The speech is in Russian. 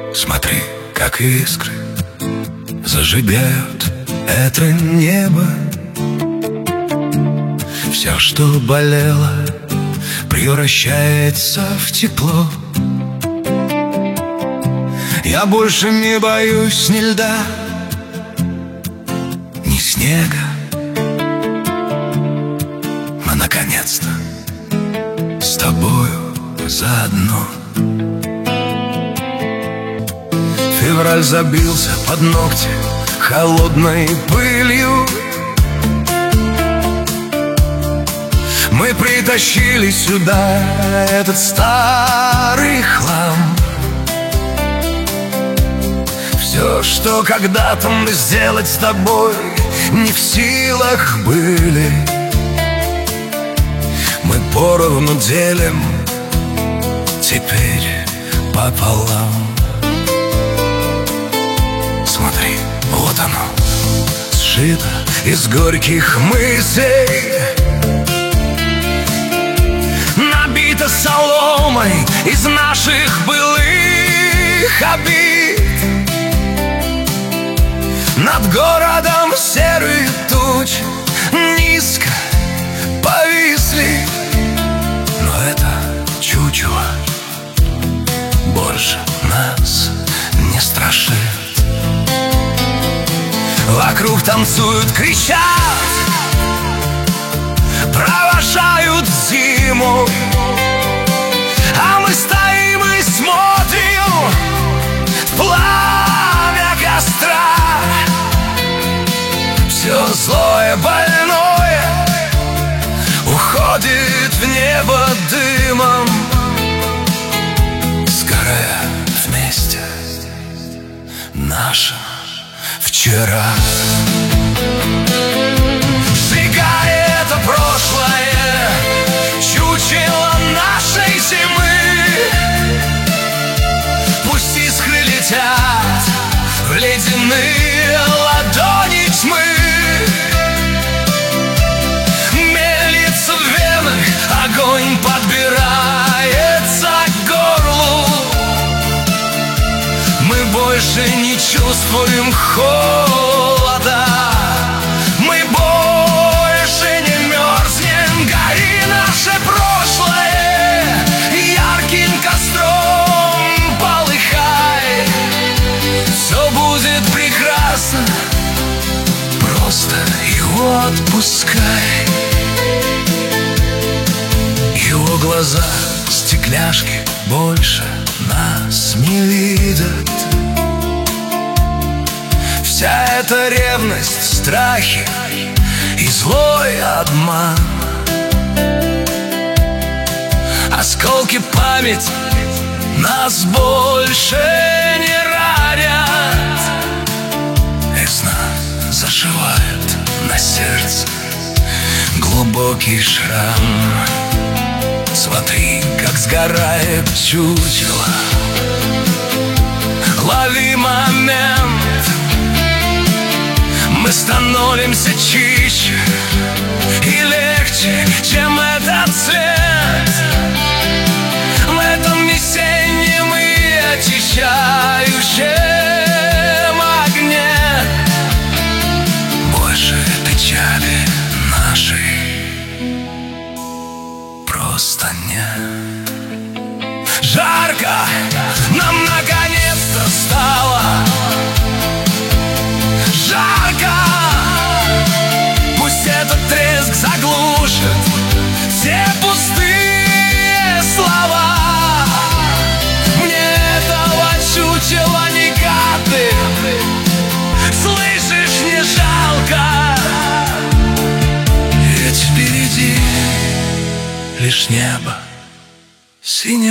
Смотри, как искры зажигают это небо. Все, что болело, превращается в тепло. Я больше не боюсь ни льда, ни снега. Мы наконец-то с тобою заодно. Февраль забился под ногти холодной пылью. Мы притащили сюда этот старый хлам. Все, что когда-то мы сделать с тобой не в силах были, мы поровну делим теперь пополам. Смотри, вот оно, сшито из горьких мыслей, набито соломой из наших былых обид. Над городом серые тучи низко повисли, но это чучело больше нас не страшит. Вокруг танцуют, кричат, провожают зиму, а мы стоим и смотрим в пламя костра. Все злое, больное уходит в небо дымом, сгорая вместе нашим вчера. Сжигая это прошлое, чучело нашей зимы, пусть искры летят в ледяные ладони тьмы. Мелится в венах, огонь подбирается к горлу. Мы больше не чувствуем холода, мы больше не мерзнем. Гори наше прошлое, ярким костром полыхай. Все будет прекрасно, просто его отпускай. Его глаза стекляшки больше нас не видят. Вся эта ревность, страхи и злой обман, осколки памяти нас больше не ранят. Весна зашивает на сердце глубокий шрам. Смотри, как сгорает чучело, лови момент. Мы становимся чище и легче, чем этот свет. В этом весеннем и очищающем огне больше печали нашей просто нет. Жарко нам наконец-то стало, жарко. Пусть этот треск заглушит все пустые слова. Мне этого чучела не капли, слышишь, не жалко. Ведь впереди лишь небо синее.